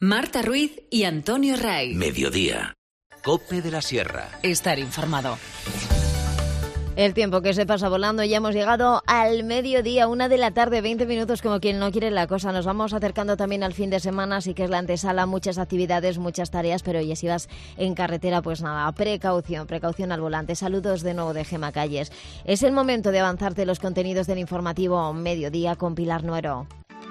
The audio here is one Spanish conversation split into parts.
Marta Ruiz y Antonio Ray. Mediodía. COPE de la Sierra. Estar informado. El tiempo que se pasa volando, ya hemos llegado al mediodía, 1 de la tarde, 20 minutos, como quien no quiere la cosa. Nos vamos acercando también al fin de semana, así que es la antesala, muchas actividades, muchas tareas, pero oye, si vas en carretera, pues nada, precaución al volante. Saludos de nuevo de Gema Calles. Es el momento de avanzarte los contenidos del informativo Mediodía con Pilar Nuero.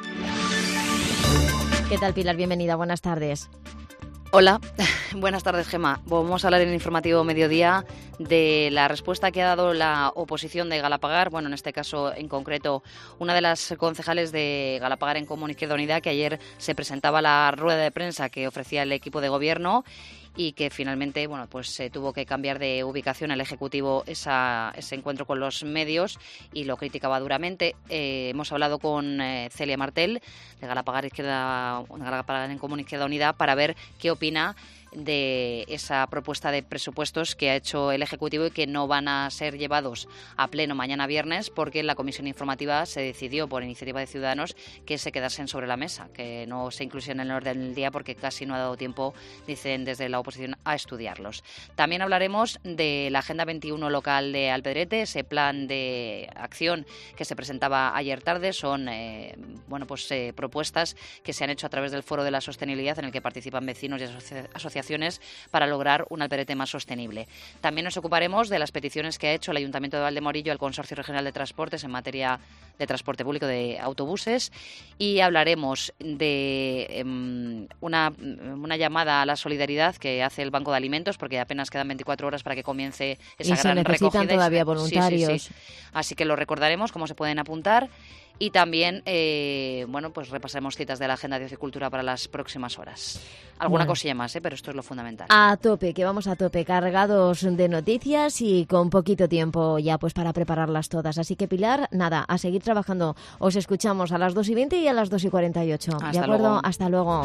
¿Qué tal, Pilar? Bienvenida, buenas tardes. Hola, buenas tardes, Gema. Vamos a hablar en el informativo Mediodía de la respuesta que ha dado la oposición de Galapagar, bueno, en este caso en concreto una de las concejales de Galapagar en Común Izquierda Unida, que ayer se presentaba la rueda de prensa que ofrecía el equipo de gobierno y que finalmente, bueno, pues se tuvo que cambiar de ubicación el Ejecutivo ese encuentro con los medios y lo criticaba duramente. Hemos hablado con Celia Martel de Galapagar en Común Izquierda Unida para ver qué opina de esa propuesta de presupuestos que ha hecho el Ejecutivo y que no van a ser llevados a pleno mañana viernes porque en la comisión informativa se decidió por iniciativa de Ciudadanos que se quedasen sobre la mesa, que no se incluyeran en el orden del día porque casi no ha dado tiempo, dicen desde la oposición, a estudiarlos. También hablaremos de la Agenda 21 local de Alpedrete, ese plan de acción que se presentaba ayer tarde. Son propuestas que se han hecho a través del Foro de la Sostenibilidad en el que participan vecinos y asociaciones para lograr un Alpedrete más sostenible. También nos ocuparemos de las peticiones que ha hecho el Ayuntamiento de Valdemorillo al Consorcio Regional de Transportes en materia de transporte público de autobuses y hablaremos de una llamada a la solidaridad que hace el Banco de Alimentos porque apenas quedan 24 horas para que comience esa gran recogida. Y se necesitan todavía voluntarios. Sí. Así que lo recordaremos, cómo se pueden apuntar. Y también, repasaremos citas de la Agenda de Ocio y Cultura para las próximas horas. Alguna cosilla más, pero esto es lo fundamental. A tope, que vamos a tope, cargados de noticias y con poquito tiempo ya pues para prepararlas todas. Así que, Pilar, nada, a seguir trabajando. Os escuchamos a las 2:20 y a las 2:48. ¿De acuerdo? Luego. Hasta luego.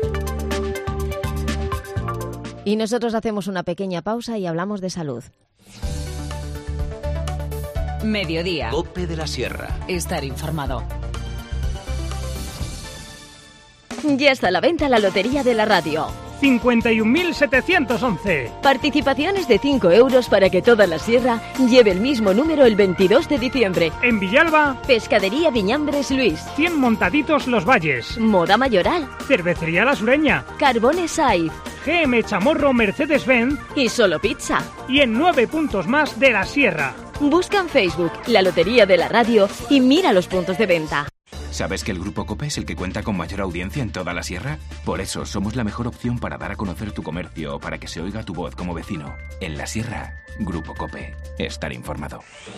Y nosotros hacemos una pequeña pausa y hablamos de salud. Mediodía. COPE de la Sierra. Estar informado. Ya está a la venta la Lotería de la Radio. 51.711. Participaciones de 5 euros para que toda la sierra lleve el mismo número el 22 de diciembre. En Villalba, Pescadería Viñambres Luis. 100 montaditos Los Valles. Moda Mayoral. Cervecería La Sureña. Carbones Saiz. GM Chamorro Mercedes-Benz. Y Solo Pizza. Y en 9 puntos más de la Sierra. Busca en Facebook la Lotería de la Radio y mira los puntos de venta. ¿Sabes que el Grupo COPE es el que cuenta con mayor audiencia en toda la sierra? Por eso somos la mejor opción para dar a conocer tu comercio o para que se oiga tu voz como vecino. En la sierra, Grupo COPE. Estar informado.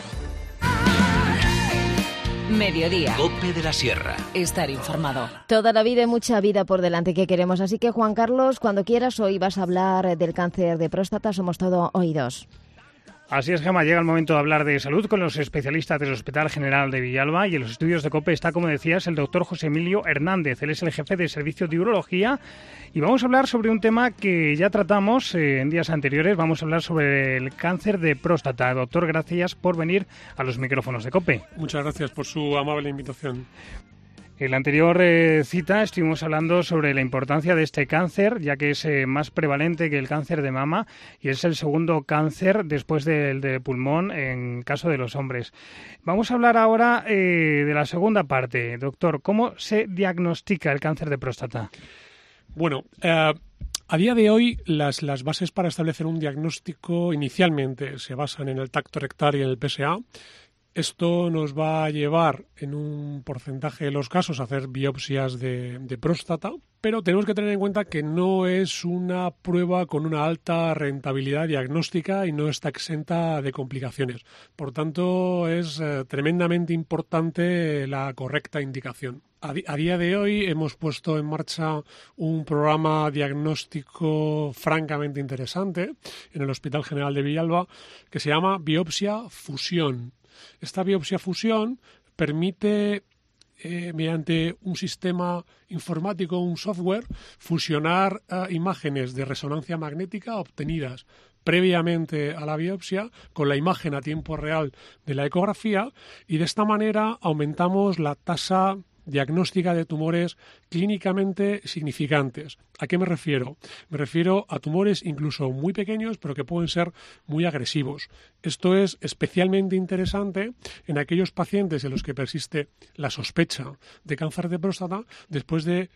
Mediodía. COPE de la Sierra. Estar informado. Toda la vida y mucha vida por delante que queremos. Así que, Juan Carlos, cuando quieras, hoy vas a hablar del cáncer de próstata. Somos todo oídos. Así es, Gema, llega el momento de hablar de salud con los especialistas del Hospital General de Villalba y en los estudios de COPE está, como decías, el doctor José Emilio Hernández. Él es el jefe del servicio de urología y vamos a hablar sobre un tema que ya tratamos en días anteriores. Vamos a hablar sobre el cáncer de próstata. Doctor, gracias por venir a los micrófonos de COPE. Muchas gracias por su amable invitación. En la anterior cita estuvimos hablando sobre la importancia de este cáncer, ya que es más prevalente que el cáncer de mama y es el segundo cáncer después del de pulmón en caso de los hombres. Vamos a hablar ahora de la segunda parte. Doctor, ¿cómo se diagnostica el cáncer de próstata? Bueno, a día de hoy las bases para establecer un diagnóstico inicialmente se basan en el tacto rectal y en el PSA. Esto nos va a llevar, en un porcentaje de los casos, a hacer biopsias de próstata, pero tenemos que tener en cuenta que no es una prueba con una alta rentabilidad diagnóstica y no está exenta de complicaciones. Por tanto, es tremendamente importante la correcta indicación. A día de hoy hemos puesto en marcha un programa diagnóstico francamente interesante en el Hospital General de Villalba que se llama Biopsia Fusión. Esta biopsia fusión permite, mediante un sistema informático, un software, fusionar imágenes de resonancia magnética obtenidas previamente a la biopsia con la imagen a tiempo real de la ecografía y de esta manera aumentamos la tasa diagnóstica de tumores clínicamente significantes. ¿A qué me refiero? Me refiero a tumores incluso muy pequeños, pero que pueden ser muy agresivos. Esto es especialmente interesante en aquellos pacientes en los que persiste la sospecha de cáncer de próstata después de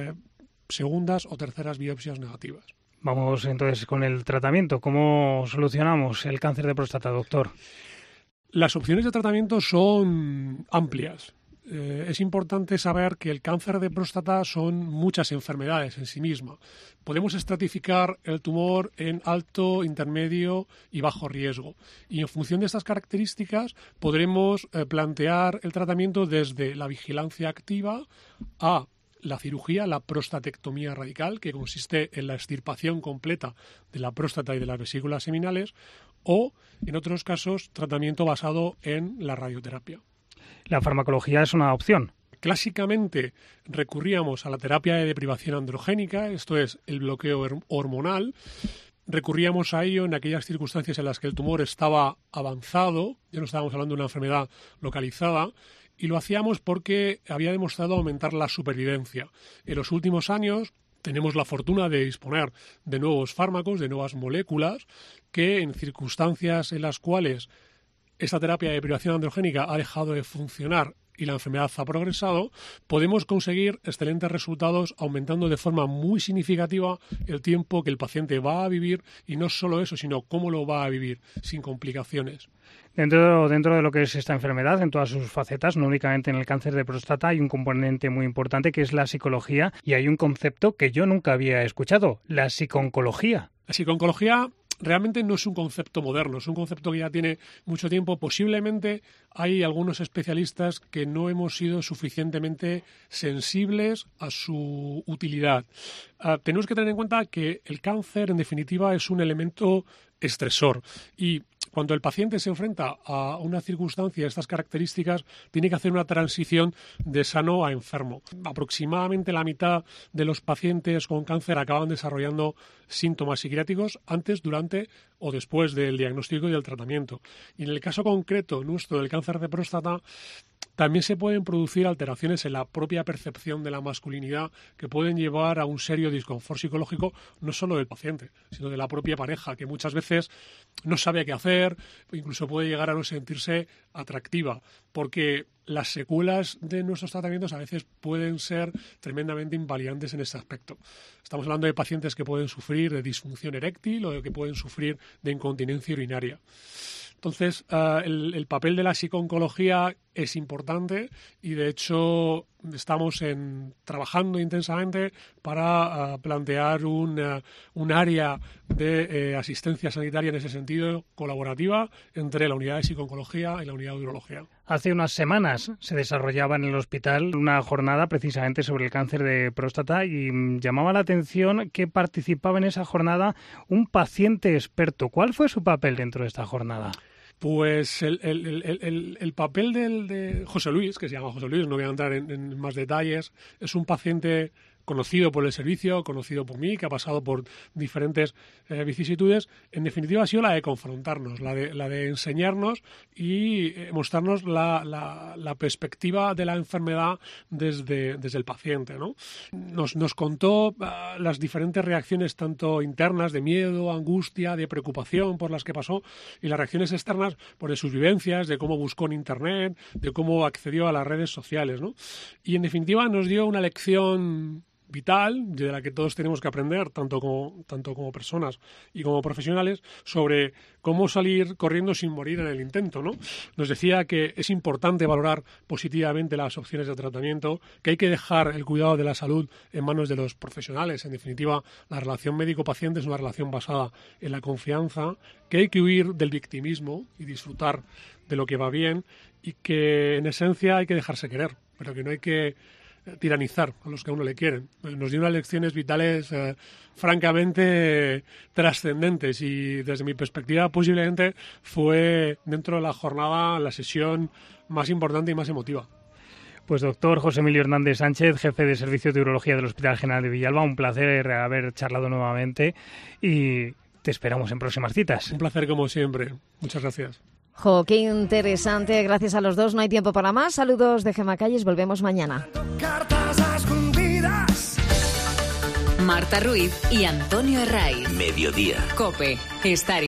segundas o terceras biopsias negativas. Vamos entonces con el tratamiento. ¿Cómo solucionamos el cáncer de próstata, doctor? Las opciones de tratamiento son amplias. Es importante saber que el cáncer de próstata son muchas enfermedades en sí misma. Podemos estratificar el tumor en alto, intermedio y bajo riesgo. Y en función de estas características podremos plantear el tratamiento desde la vigilancia activa a la cirugía, la prostatectomía radical, que consiste en la extirpación completa de la próstata y de las vesículas seminales, o, en otros casos, tratamiento basado en la radioterapia. ¿La farmacología es una opción? Clásicamente recurríamos a la terapia de deprivación androgénica, esto es, el bloqueo hormonal. Recurríamos a ello en aquellas circunstancias en las que el tumor estaba avanzado, ya no estábamos hablando de una enfermedad localizada, y lo hacíamos porque había demostrado aumentar la supervivencia. En los últimos años tenemos la fortuna de disponer de nuevos fármacos, de nuevas moléculas, que en circunstancias en las cuales esta terapia de deprivación androgénica ha dejado de funcionar y la enfermedad ha progresado, podemos conseguir excelentes resultados aumentando de forma muy significativa el tiempo que el paciente va a vivir, y no solo eso, sino cómo lo va a vivir sin complicaciones. Dentro de lo que es esta enfermedad, en todas sus facetas, no únicamente en el cáncer de próstata, hay un componente muy importante que es la psicología, y hay un concepto que yo nunca había escuchado, la psiconcología. La psiconcología realmente no es un concepto moderno, es un concepto que ya tiene mucho tiempo. Posiblemente hay algunos especialistas que no hemos sido suficientemente sensibles a su utilidad. Tenemos que tener en cuenta que el cáncer, en definitiva, es un elemento estresor, y cuando el paciente se enfrenta a una circunstancia de estas características, tiene que hacer una transición de sano a enfermo. Aproximadamente la mitad de los pacientes con cáncer acaban desarrollando síntomas psiquiátricos antes, durante o después del diagnóstico y del tratamiento. Y en el caso concreto nuestro del cáncer de próstata, también se pueden producir alteraciones en la propia percepción de la masculinidad que pueden llevar a un serio disconfort psicológico, no solo del paciente, sino de la propia pareja, que muchas veces no sabe qué hacer, incluso puede llegar a no sentirse atractiva, porque las secuelas de nuestros tratamientos a veces pueden ser tremendamente invalidantes en este aspecto. Estamos hablando de pacientes que pueden sufrir de disfunción eréctil o que pueden sufrir de incontinencia urinaria. Entonces, el papel de la psiconcología es importante, y de hecho estamos trabajando intensamente para plantear un área de asistencia sanitaria en ese sentido, colaborativa, entre la unidad de psiconcología y la unidad de urología. Hace unas semanas se desarrollaba en el hospital una jornada precisamente sobre el cáncer de próstata, y llamaba la atención que participaba en esa jornada un paciente experto. ¿Cuál fue su papel dentro de esta jornada? Pues el papel de José Luis, que se llama José Luis, no voy a entrar en más detalles, es un paciente conocido por el servicio, conocido por mí, que ha pasado por diferentes vicisitudes. En definitiva, ha sido la de confrontarnos, la de enseñarnos y mostrarnos la perspectiva de la enfermedad desde el paciente, ¿no? Nos contó las diferentes reacciones, tanto internas, de miedo, angustia, de preocupación por las que pasó, y las reacciones externas por de sus vivencias, de cómo buscó en Internet, de cómo accedió a las redes sociales, ¿no? Y en definitiva nos dio una lección vital, de la que todos tenemos que aprender, tanto como personas y como profesionales, sobre cómo salir corriendo sin morir en el intento, ¿no? Nos decía que es importante valorar positivamente las opciones de tratamiento, que hay que dejar el cuidado de la salud en manos de los profesionales. En definitiva, la relación médico-paciente es una relación basada en la confianza, que hay que huir del victimismo y disfrutar de lo que va bien, y que en esencia hay que dejarse querer, pero que no hay que tiranizar a los que a uno le quieren. Nos dio unas lecciones vitales francamente trascendentes, y desde mi perspectiva posiblemente fue, dentro de la jornada, la sesión más importante y más emotiva. Pues doctor José Emilio Hernández Sánchez, jefe de Servicio de Urología del Hospital General de Villalba, un placer haber charlado nuevamente, y te esperamos en próximas citas. Un placer como siempre. Muchas gracias. Jo, qué interesante. Gracias a los dos. No hay tiempo para más. Saludos de Gemma Calles. Volvemos mañana. Marta Ruiz y Antonio Herraiz. Mediodía. COPE. Estar